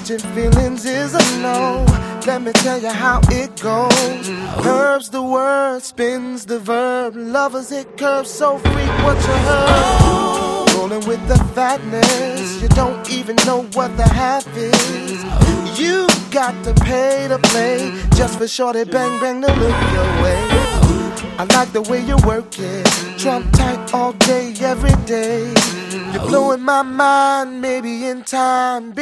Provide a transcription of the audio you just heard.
Catching feelings is a no. Let me tell you how it goes. Herbs the word, spins the verb. Lovers hit curves, so freak what you heard. Rolling with the fatness, you don't even know what the half is. You got to pay to play, just for shorty bang bang to look your way. I like the way you work it, trump tight all day, every day. You're blowing my mind, maybe in time.